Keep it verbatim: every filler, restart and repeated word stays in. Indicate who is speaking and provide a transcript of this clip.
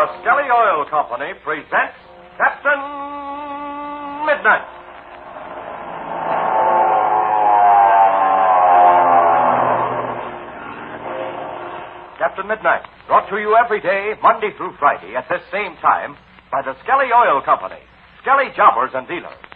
Speaker 1: Skelly Oil Company presents Captain Midnight. Captain Midnight, brought to you every day, Monday through Friday, at this same time, by the Skelly Oil Company, Skelly Jobbers and Dealers.